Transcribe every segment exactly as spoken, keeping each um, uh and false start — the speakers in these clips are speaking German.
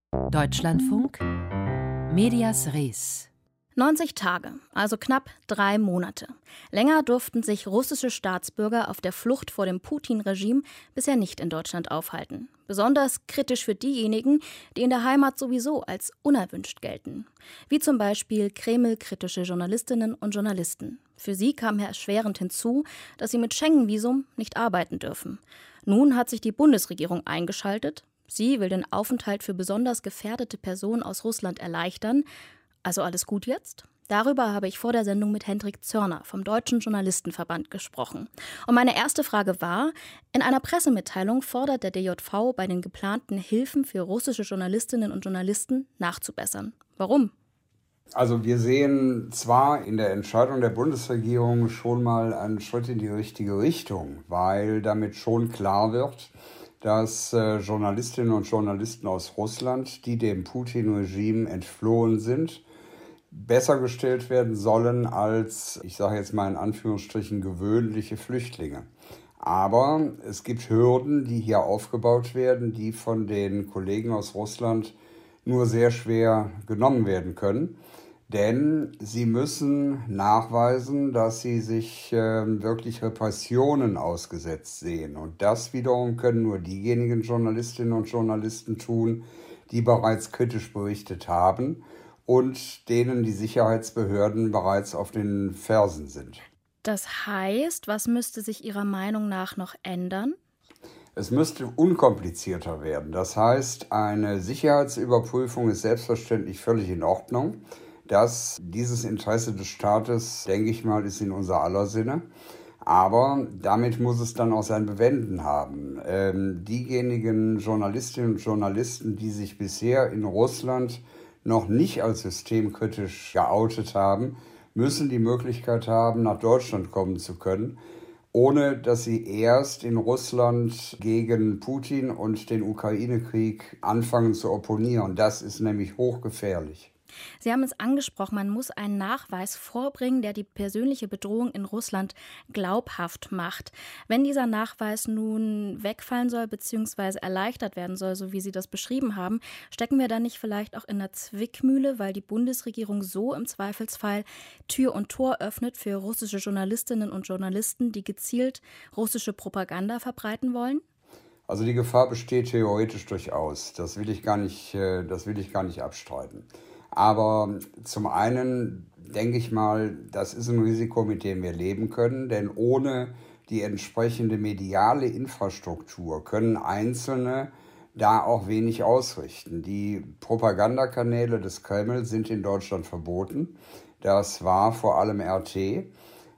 Deutschlandfunk, Medias Res. neunzig Tage, also knapp drei Monate. Länger durften sich russische Staatsbürger auf der Flucht vor dem Putin-Regime bisher nicht in Deutschland aufhalten. Besonders kritisch für diejenigen, die in der Heimat sowieso als unerwünscht gelten. Wie zum Beispiel Kreml-kritische Journalistinnen und Journalisten. Für sie kam erschwerend hinzu, dass sie mit Schengen-Visum nicht arbeiten dürfen. Nun hat sich die Bundesregierung eingeschaltet. Sie will den Aufenthalt für besonders gefährdete Personen aus Russland erleichtern. Also alles gut jetzt? Darüber habe ich vor der Sendung mit Hendrik Zörner vom Deutschen Journalistenverband gesprochen. Und meine erste Frage war, in einer Pressemitteilung fordert der D J V bei den geplanten Hilfen für russische Journalistinnen und Journalisten nachzubessern. Warum? Also wir sehen zwar in der Entscheidung der Bundesregierung schon mal einen Schritt in die richtige Richtung, weil damit schon klar wird, dass äh, Journalistinnen und Journalisten aus Russland, die dem Putin-Regime entflohen sind, besser gestellt werden sollen als, ich sage jetzt mal in Anführungsstrichen, gewöhnliche Flüchtlinge. Aber es gibt Hürden, die hier aufgebaut werden, die von den Kollegen aus Russland nur sehr schwer genommen werden können. Denn sie müssen nachweisen, dass sie sich äh, wirklich Repressionen ausgesetzt sehen. Und das wiederum können nur diejenigen Journalistinnen und Journalisten tun, die bereits kritisch berichtet haben und denen die Sicherheitsbehörden bereits auf den Fersen sind. Das heißt, was müsste sich Ihrer Meinung nach noch ändern? Es müsste unkomplizierter werden. Das heißt, eine Sicherheitsüberprüfung ist selbstverständlich völlig in Ordnung. Das, dieses Interesse des Staates, denke ich mal, ist in unser aller Sinne. Aber damit muss es dann auch sein Bewenden haben. Ähm, diejenigen Journalistinnen und Journalisten, die sich bisher in Russland noch nicht als systemkritisch geoutet haben, müssen die Möglichkeit haben, nach Deutschland kommen zu können, ohne dass sie erst in Russland gegen Putin und den Ukraine-Krieg anfangen zu opponieren. Das ist nämlich hochgefährlich. Sie haben es angesprochen, man muss einen Nachweis vorbringen, der die persönliche Bedrohung in Russland glaubhaft macht. Wenn dieser Nachweis nun wegfallen soll bzw. erleichtert werden soll, so wie Sie das beschrieben haben, stecken wir dann nicht vielleicht auch in der Zwickmühle, weil die Bundesregierung so im Zweifelsfall Tür und Tor öffnet für russische Journalistinnen und Journalisten, die gezielt russische Propaganda verbreiten wollen? Also die Gefahr besteht theoretisch durchaus. Das will ich gar nicht, das will ich gar nicht abstreiten. Aber zum einen denke ich mal, das ist ein Risiko, mit dem wir leben können, denn ohne die entsprechende mediale Infrastruktur können Einzelne da auch wenig ausrichten. Die Propagandakanäle des Kreml sind in Deutschland verboten. Das war vor allem R T,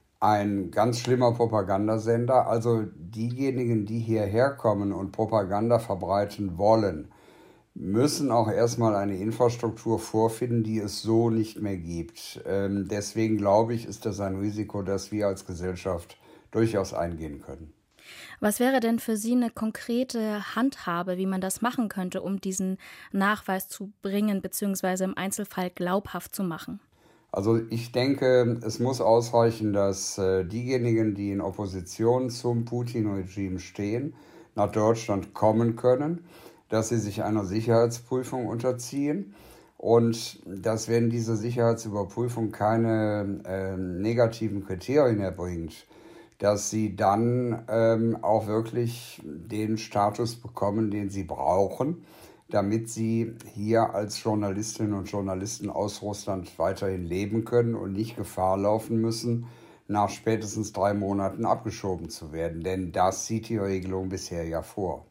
ein ganz schlimmer Propagandasender. Also diejenigen, die hierher kommen und Propaganda verbreiten wollen, müssen auch erstmal eine Infrastruktur vorfinden, die es so nicht mehr gibt. Ähm, deswegen glaube ich, ist das ein Risiko, das wir als Gesellschaft durchaus eingehen können. Was wäre denn für Sie eine konkrete Handhabe, wie man das machen könnte, um diesen Nachweis zu bringen bzw. im Einzelfall glaubhaft zu machen? Also ich denke, es muss ausreichen, dass äh, diejenigen, die in Opposition zum Putin-Regime stehen, nach Deutschland kommen können, dass sie sich einer Sicherheitsprüfung unterziehen und dass, wenn diese Sicherheitsüberprüfung keine äh, negativen Kriterien erbringt, dass sie dann ähm, auch wirklich den Status bekommen, den sie brauchen, damit sie hier als Journalistinnen und Journalisten aus Russland weiterhin leben können und nicht Gefahr laufen müssen, nach spätestens drei Monaten abgeschoben zu werden. Denn das sieht die Regelung bisher ja vor.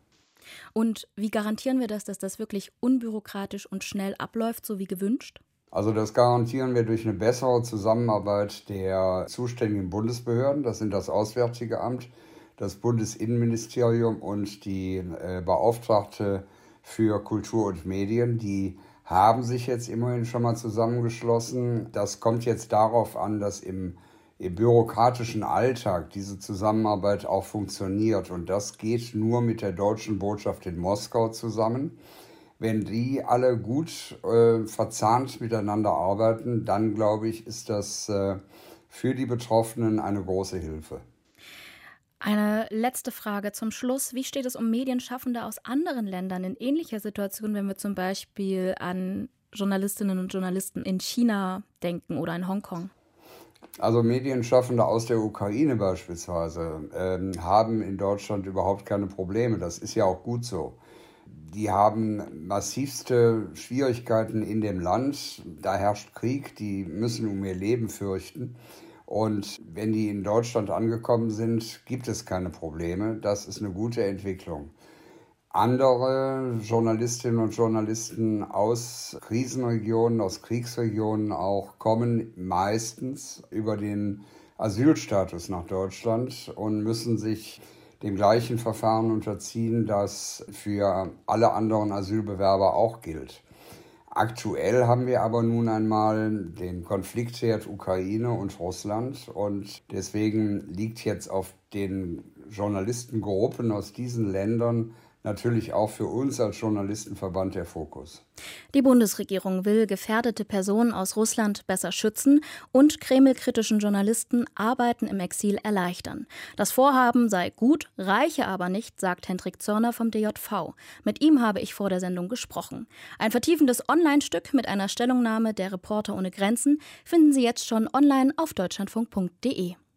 Und wie garantieren wir das, dass das wirklich unbürokratisch und schnell abläuft, so wie gewünscht? Also das garantieren wir durch eine bessere Zusammenarbeit der zuständigen Bundesbehörden. Das sind das Auswärtige Amt, das Bundesinnenministerium und die äh, Beauftragte für Kultur und Medien. Die haben sich jetzt immerhin schon mal zusammengeschlossen. Das kommt jetzt darauf an, dass im im bürokratischen Alltag diese Zusammenarbeit auch funktioniert. Und das geht nur mit der deutschen Botschaft in Moskau zusammen. Wenn die alle gut äh, verzahnt miteinander arbeiten, dann glaube ich, ist das äh, für die Betroffenen eine große Hilfe. Eine letzte Frage zum Schluss. Wie steht es um Medienschaffende aus anderen Ländern in ähnlicher Situation, wenn wir zum Beispiel an Journalistinnen und Journalisten in China denken oder in Hongkong? Also Medienschaffende aus der Ukraine beispielsweise ähm, haben in Deutschland überhaupt keine Probleme. Das ist ja auch gut so. Die haben massivste Schwierigkeiten in dem Land. Da herrscht Krieg, die müssen um ihr Leben fürchten. Und wenn die in Deutschland angekommen sind, gibt es keine Probleme. Das ist eine gute Entwicklung. Andere Journalistinnen und Journalisten aus Krisenregionen, aus Kriegsregionen auch, kommen meistens über den Asylstatus nach Deutschland und müssen sich dem gleichen Verfahren unterziehen, das für alle anderen Asylbewerber auch gilt. Aktuell haben wir aber nun einmal den Konfliktherd Ukraine und Russland und deswegen liegt jetzt auf den Journalistengruppen aus diesen Ländern natürlich auch für uns als Journalistenverband der Fokus. Die Bundesregierung will gefährdete Personen aus Russland besser schützen und kremlkritischen Journalisten Arbeiten im Exil erleichtern. Das Vorhaben sei gut, reiche aber nicht, sagt Hendrik Zörner vom D J V. Mit ihm habe ich vor der Sendung gesprochen. Ein vertiefendes Online-Stück mit einer Stellungnahme der Reporter ohne Grenzen finden Sie jetzt schon online auf deutschlandfunk punkt de.